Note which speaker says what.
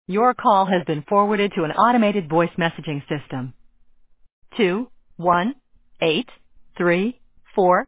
Speaker 1: Your call has been forwarded to an automated voice messaging system. 21834